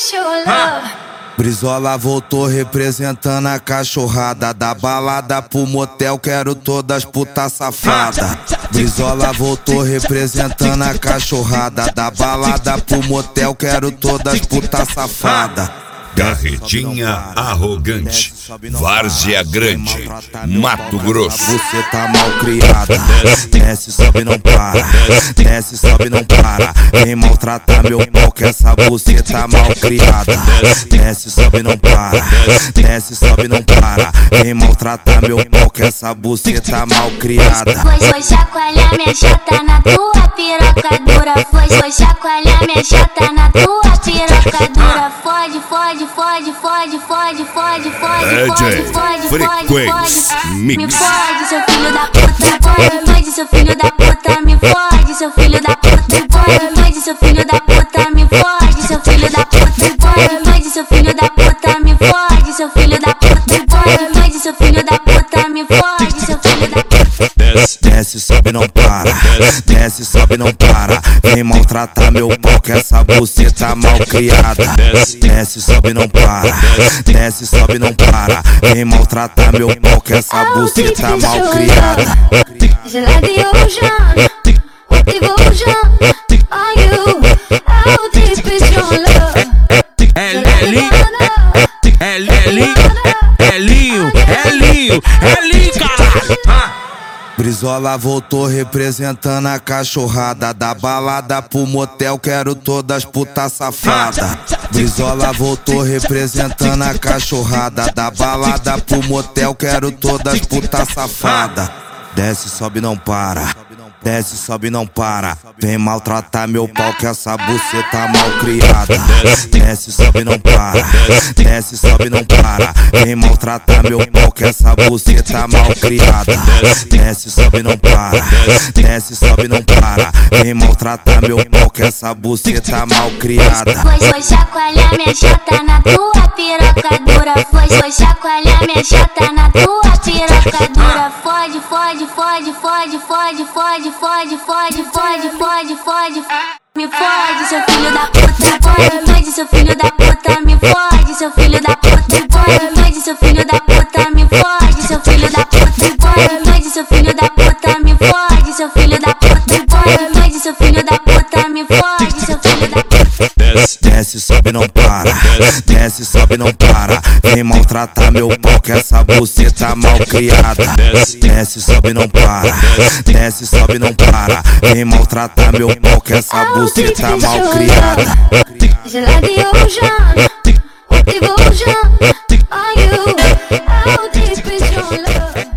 is your love. Brizola voltou representando a cachorrada. Da balada pro motel, quero todas puta safada. Brizola voltou representando a cachorrada. Da balada pro motel, quero todas puta safada. Carretinha arrogante, Várzea Grande, Mato Grosso. Você tá mal criada, desce, sobe, não para. Desce, sobe, não para. Vem maltratar meu pau que essa buceta mal criada. Desce, sobe, não para. Desce, sobe, não para. Vem maltratar meu pau que essa buceta mal criada. Foi chacoalhar minha chata na tua piroca dura. Foi chacoalhar minha chata na tua piroca dura. Fode, fode, fode, fode, fode, fode, fode, fode, fode, Frequência me Mix. fode, seu filho da puta. Fode, seu filho da puta. Me fode, seu filho da puta. Fode, seu filho da puta. Me fode, seu filho da puta. Fode, seu filho da puta. Me fode, seu filho da puta. Fode, seu filho da puta. Me fode, seu filho da puta. Desce, sobe, não para. Desce, sobe, não para. Vem maltratar meu pau que essa buceta mal criada. Desce, sobe, não para. Desce, sobe, não para. Vem maltratar meu pau que essa buceta mal criada. Like the ocean, what devotion are you? How deep is your love? Linho, caralho. Brizola voltou representando a cachorrada. Da balada pro motel, quero todas puta safada. Brizola voltou representando a cachorrada. Da balada pro motel, quero todas puta safada. Desce, sobe, não para. Desce, sobe, não para. Vem maltratar meu pau que essa buceta mal criada. Desce, sobe, não para. Desce, sobe, não para. Vem maltratar meu pau que essa buceta mal criada. Desce, sobe, não para. Desce, sobe, não para. Vem maltratar meu pau que essa buceta mal criada. Foi chacoalhar minha chata na tua piroca dura. Foi chacoalhar minha chata na tua piroca dura. Fode, fode, fode, fode, fode, fode, fode, fode, fode, fode, fode. Me fode, seu filho da puta. Fode, seu filho da puta. Me fode, seu filho da puta. Fode, seu filho da puta. Me fode, seu filho da puta. Fode, seu filho da puta. Me fode, seu filho da puta. Fode, seu filho da puta. Me fode, seu filho da puta. Desce, sobe, não para. Desce, sobe, não para. Vem maltratar meu pau que essa buceta mal criada. Desce, sobe, não para. Desce, sobe, não para. Vem maltratar meu pau que essa buceta mal criada. Like the ocean, what devotion are you? How deep is your love?